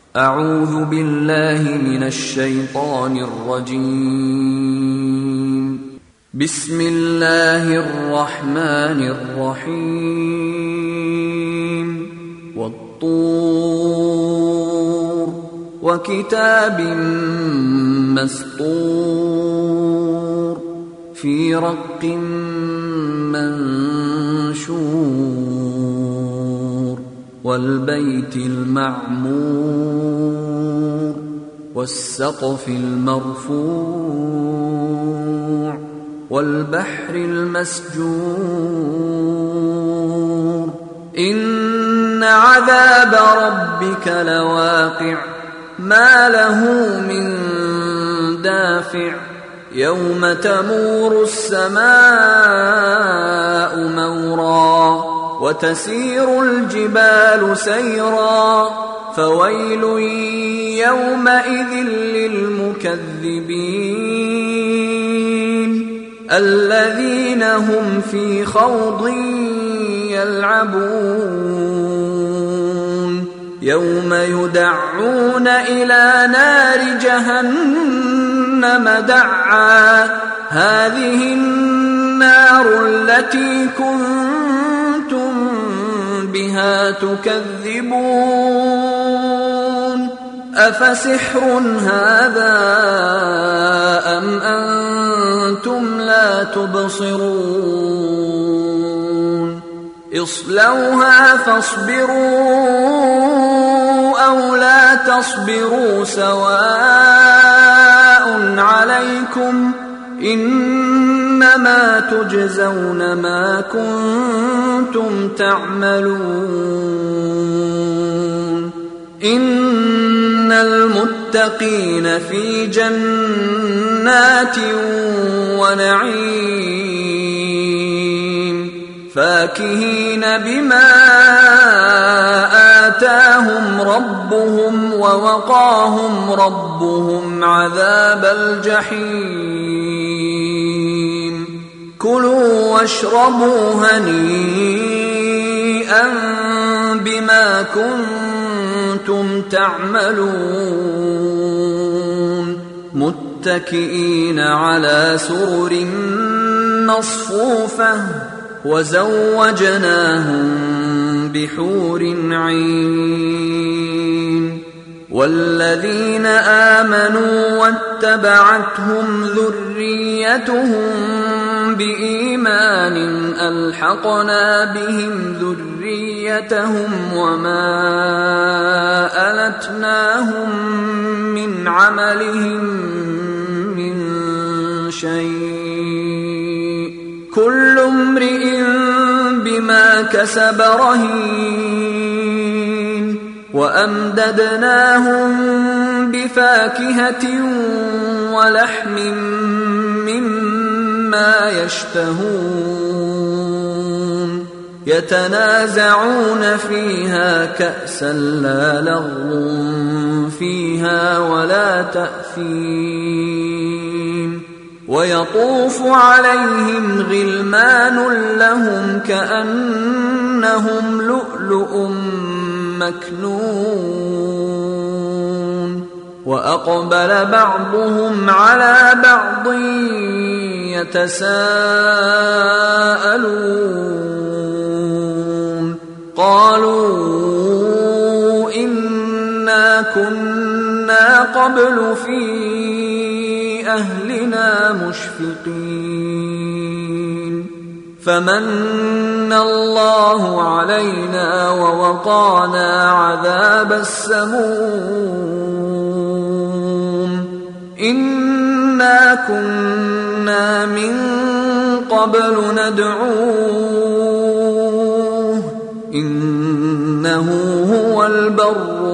أعوذ بالله من الشيطان الرجيم. بسم الله الرحمن الرحيم. والطور وكتاب مسطور في رق منشور والبيت المعمور والسقف المرفوع والبحر المسجور إن عذاب ربك لواقع ما له من دافع يوم تمور السماء مورا وتسير الجبال سيرا فويل يومئذ للمكذبين الذين هم في خوض يلعبون يوم يدعون إلى نار جهنم دعا هذه النار التي كنتم بها تكذبون أفسحر هذا أم أنتم لا تبصرون اصلوها فاصبروا أو لا تصبروا سواء عليكم إنما تجزون ما كنتم تعملون إن المتقين في جنات ونعيم فاكهين بما آتاهم ربهم ووقاهم ربهم عذاب الجحيم كلوا واشربوا هنيئا بما كنتم تعملون متكئين على سرر مصفوفة وزوجناهم بحور عين والذين آمنوا واتبعتهم ذريتهم بإيمان ألحقنا بهم ذريتهم وما ألتناهم من عملهم من شيء كل امرئ بما كسب رهين وأمددناهم بفاكهة ولحم مما يشتهون يتنازعون فيها كأسا لا لغو فيها ولا تأثيم ويطوف عليهم غلمان لهم كأنهم لؤلؤ مكنون وأقبل بعضهم على بعض يتساءلون قالوا إنا كنا قبل في أهلنا مشفقين فمن الله علينا ووقانا عذاب السموم إنا كنا من قبل ندعوه إنه هو البر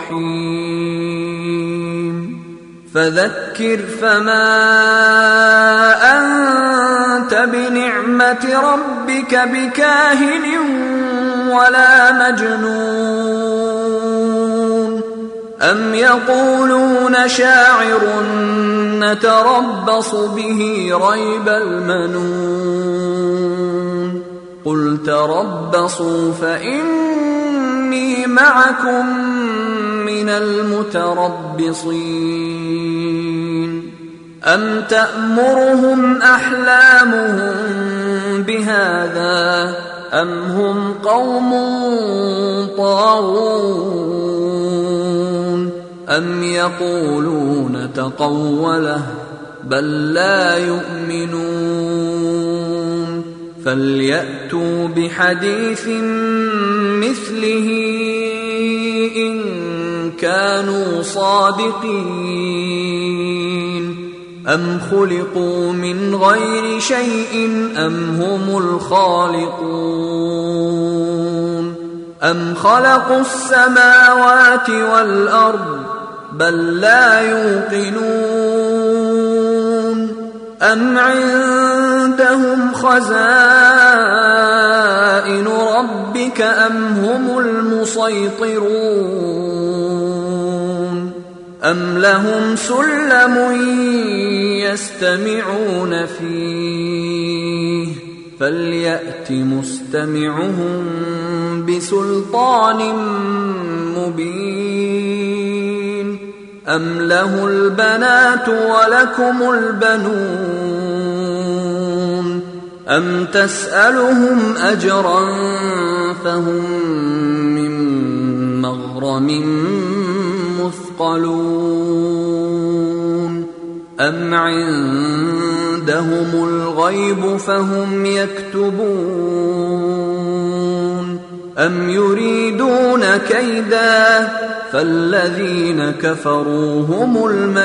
الرحيم فذكر فما أنت بنعمة ربك بكاهن ولا مجنون أم يقولون شاعر نتربص به ريب المنون قل تربصوا فإني معكم من من المتربصين أم تأمرهم أحلامهم بهذا أم هم قوم طاغون أم يقولون تقوله بل لا يؤمنون فليأتوا بحديث مثله إن كانوا صادقين أم خلقوا من غير شيء أم هم الخالقون أم خلقوا السماوات والأرض بل لا يوقنون أم عندهم خزائن ربك أم هم المسيطرون أم لهم سلم يستمعون فيه فليأت مستمعهم بسلطان مبين أم له البنات ولكم البنون أم تسألهم أجرا فهم من مغرم مثقلون أم عندهم الغيب فهم يكتبون أم يريدون كيدا فالذين كفروا هم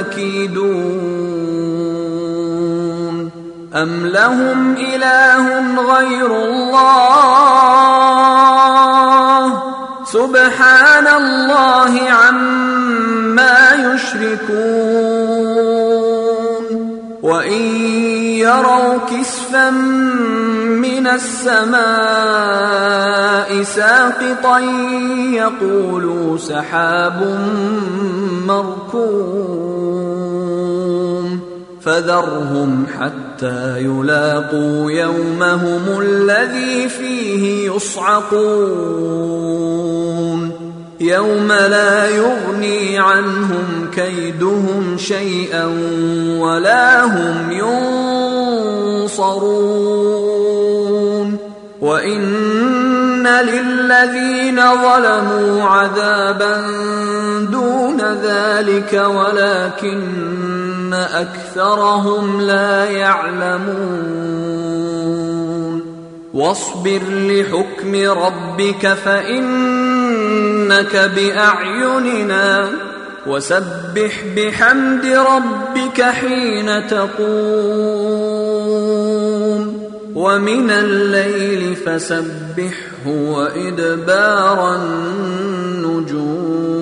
المكيدون أم لهم إله غير الله سبحان الله عما يشركون وإن يروا كسفا من السماء ساقطا يقولوا سحاب مركوم فذرهم حتى يلاقوا يومهم الذي فيه يصعقون يوم لا يغني عنهم كيدهم شيئا ولا هم ينصرون وإن للذين ظلموا عذابا دون ذلك ولكن أكثرهم لا يعلمون واصبر لحكم ربك فإنك بأعيننا وسبح بحمد ربك حين تقوم ومن الليل فسبحه وإدبار النجوم